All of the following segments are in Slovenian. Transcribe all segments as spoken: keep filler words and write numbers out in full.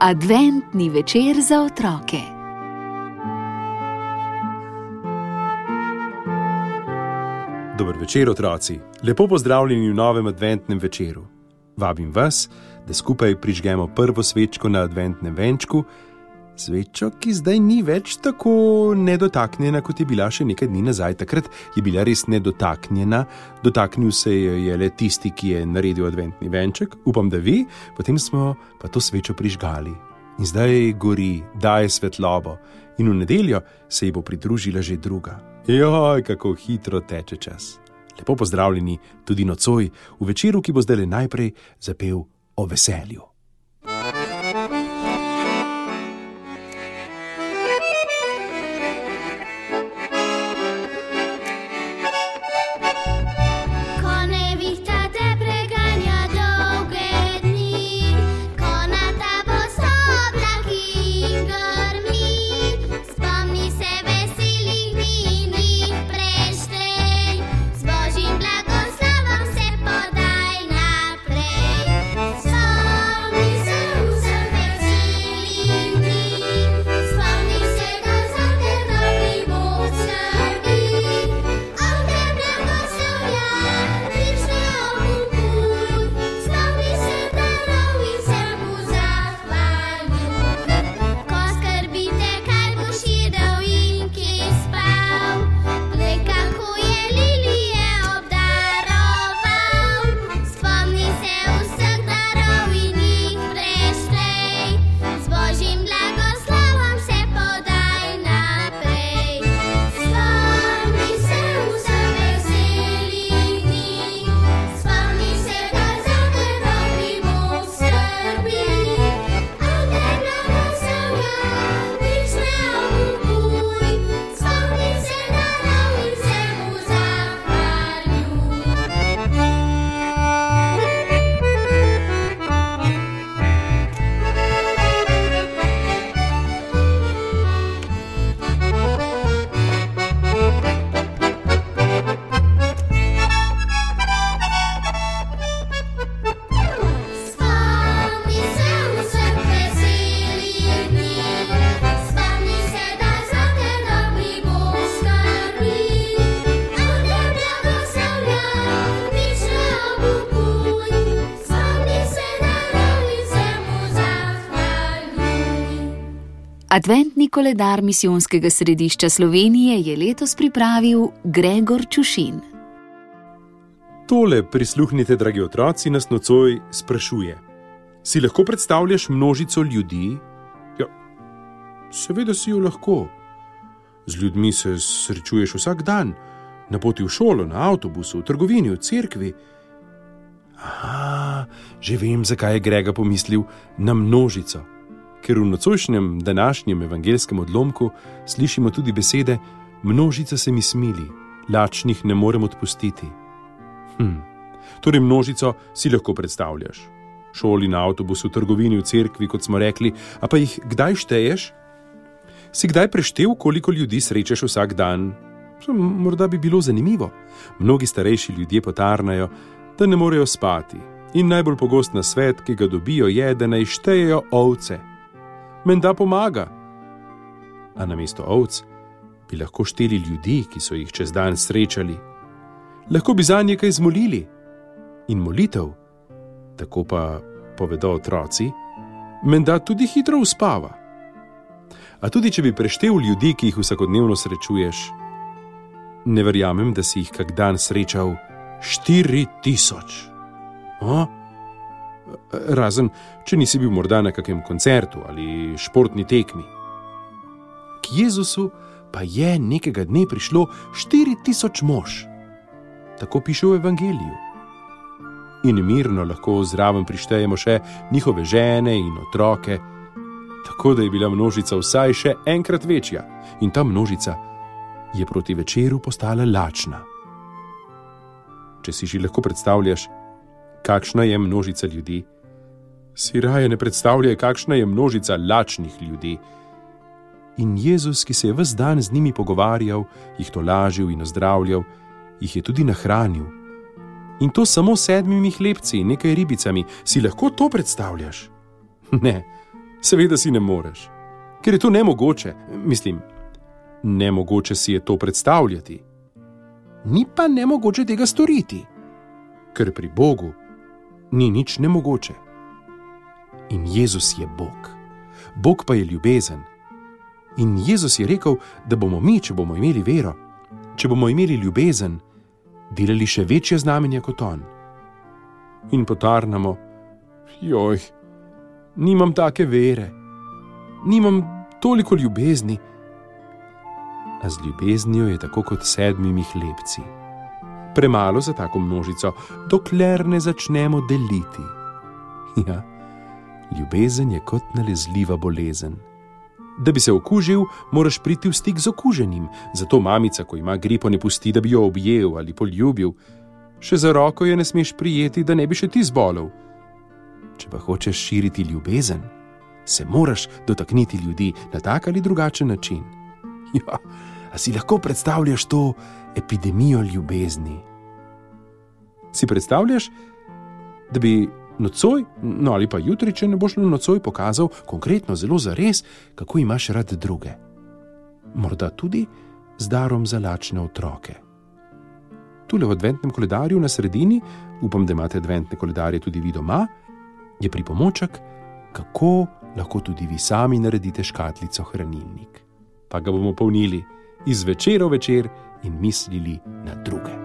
Adventni večer za otroke. Dober večer, otroci. Lepo pozdravljeni v novem adventnem večeru. Vabim vas, da skupaj prižgemo prvo svečko na adventnem venčku, svečo, ki zdaj ni več tako nedotaknjena, kot je bila še nekaj dni nazaj. Takrat je bila res nedotaknjena, dotaknil se je le tisti, ki je naredil adventni venček. Upam, da vi, potem smo pa to svečo prižgali. In zdaj gori, daje svetlobo in v nedeljo se ji bo pridružila že druga. Joj, kako hitro teče čas. Lepo pozdravljeni tudi nocoj v večeru, ki bo zdaj le najprej zapel o veselju. Adventni koledar Misijonskega središča Slovenije je letos pripravil Gregor Čušin. Tole prisluhnite, dragi otroci, nas nocoj sprašuje. Si lahko predstavljaš množico ljudi? Ja, seveda si jo lahko. Z ljudmi se srečuješ vsak dan, na poti v šolo, na avtobusu, v trgovini, v cerkvi. Aha, že vem, zakaj je Grega pomislil na množico. Ker v nocojšnjem današnjem evangelskem odlomku slišimo tudi besede množica se mi smili, lačnih ne morem odpustiti. Hm, torej množico si lahko predstavljaš. Šoli, na avtobusu, v trgovini, v cerkvi, kot smo rekli, a pa jih kdaj šteješ? Si kdaj preštel, koliko ljudi srečaš vsak dan? Morda bi bilo zanimivo. Mnogi starejši ljudje potarnajo, da ne morejo spati. In najbolj pogost nasvet, ki ga dobijo, je, da naj štejejo ovce. Menda pomaga. A namesto ovc bi lahko šteli ljudi, ki so jih čez dan srečali. Lahko bi zanje kaj zmolili. In molitev, tako pa povedo otroci, menda tudi hitro uspava. A tudi če bi preštel ljudi, ki jih vsakodnevno srečuješ, ne verjamem, da si jih kak dan srečal štiri tisoč. O? Razen, če nisi bil morda na kakem koncertu ali športni tekmi. K Jezusu pa je nekega dne prišlo štiri tisoč mož. Tako piše v evangeliju. In mirno lahko zraven prištejemo še njihove žene in otroke, tako da je bila množica vsaj še enkrat večja. In ta množica je proti večeru postala lačna. Če si že lahko predstavljaš, kakšna je množica ljudi, si raje ne predstavljaj, kakšna je množica lačnih ljudi. In Jezus, ki se je ves dan z njimi pogovarjal, jih tolažil in ozdravljal, jih je tudi nahranil. In to samo sedmimi hlebci in nekaj ribicami. Si lahko to predstavljaš? Ne, Seveda si ne moreš, ker je to nemogoče. Mislim, nemogoče si je to predstavljati. Ni pa nemogoče tega storiti, ker pri Bogu ni nič nemogoče. In Jezus je Bog. Bog pa je ljubezen. In Jezus je rekel, da bomo mi, če bomo imeli vero, če bomo imeli ljubezen, delali še večje znamenja kot on. In potarnamo, joj, nimam take vere, nimam toliko ljubezni. A z ljubeznijo je tako kot sedmimi hlebci. Premalo za tako množico, dokler ne začnemo deliti. Ja, ljubezen je kot nalezljiva bolezen. Da bi se okužil, moraš priti v stik z okuženim. Zato mamica, ko ima gripo, ne pusti, da bi jo objel ali poljubil. Še za roko je ne smeš prijeti, da ne bi še ti zbolel. Če pa hočeš širiti ljubezen, se moraš dotakniti ljudi na tak ali drugačen način. Ja, a si lahko predstavljaš to epidemijo ljubezni? Si predstavljaš, da bi nocoj, no ali pa jutri, če ne boš nocoj pokazal konkretno zelo zares, kako imaš rad druge? Morda tudi z darom za lačne otroke. Tule v adventnem koledarju na sredini, upam, da imate adventne koledarje tudi vi doma, je pripomoček, kako lahko tudi vi sami naredite škatlico hranilnik. Pa ga bomo polnili iz večera v večer in mislili na druge.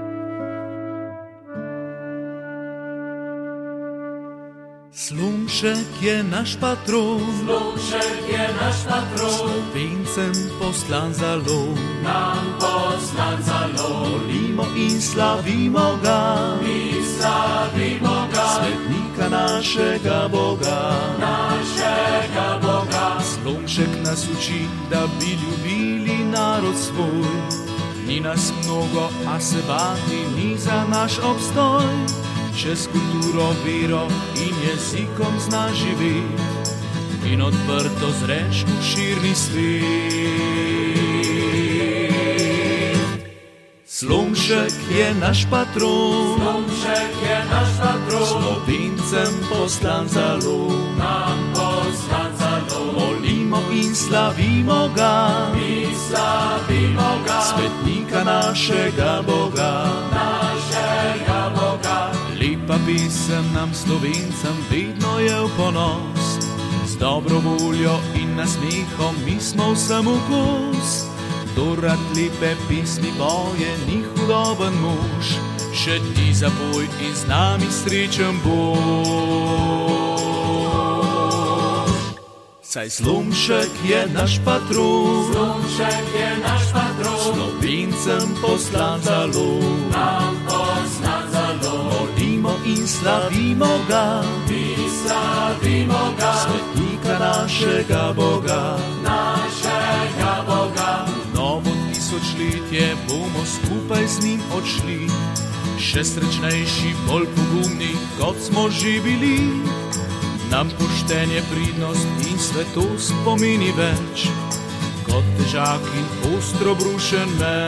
Slunček je naš patron, Slunček je naš patron, Slovencem poslan zalog, nam poslan zalog. Molimo in slavimo ga, Mi slavimo ga, svetnika našega Boga. našega Boga. Slunček nas uči, da bi ljubili narod svoj. Ni nas mnogo, a se bati ni za naš obstoj. Če s kulturo, vero in jezikom zna živeti in odprto zreš v širni svet. Slunček je naš patron, Slunček je naš patron, Slovencem poslan zalog, nam poslan zalog. molimo in slavimo ga, Mi slavimo ga, svetnika našega Boga. našega Boga. Lepa pesem nam Slovencem vedno je v ponos, z dobro voljo in nasmehom mi smo vsem v kos. Kdor rad lepe pesmi poje, ni hudoben mož, še ti zapoj in z nami srečen boš. Saj slunček je naš patron, Slunček je naš patron, Slovencem poslan zalog, nam poslan zalog. molimo in slavimo ga, Mi slavimo ga, svetnika našega Boga. našega Boga. Novo tisočletje bomo skupaj z njim odšli, še srečnejši, bolj pogumni, kot smo že bili. Nam poštenje, pridnost in svetost pomeni več, kot težak in ostro brušen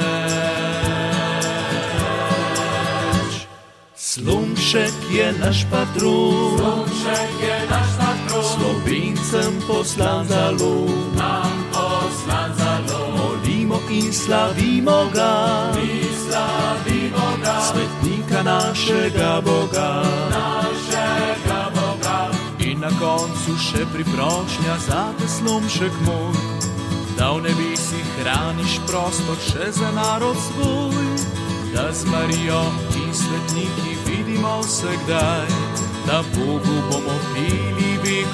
meč. Slunček je naš patron, Slunček je naš patron, Slovencem poslan zalog, nam poslan zalog. molimo in slavimo ga, Mi slavimo ga, svetnika našega Boga. našega Boga. In na koncu še priprošnja za te, slunček moj, da v nebesih hraniš prostor še za narod svoj, da z Marijo in svetniki vidimo vsakdaj, da Bogu bomo pili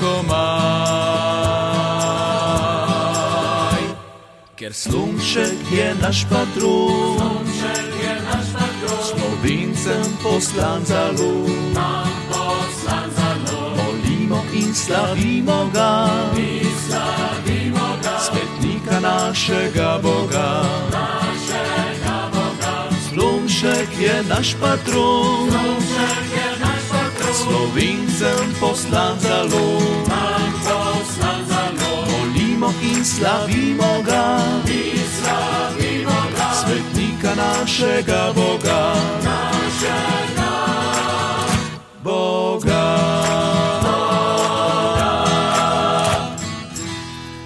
vekomaj. Ker slunček je naš patron, Slunček je naš patron, Slovencem poslan zalog, nam poslan zalog. molimo in slavimo ga, Mi slavimo ga, svetnika našega Boga. našega Boga. Slunček je naš patron, Slunček je naš patron, Slovencem poslan zalog, nam poslan zalog. molimo in slavimo ga, Mi slavimo ga, svetnika našega Boga. našega Boga.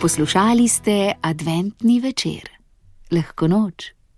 Poslušali ste adventni večer. Lahko noč.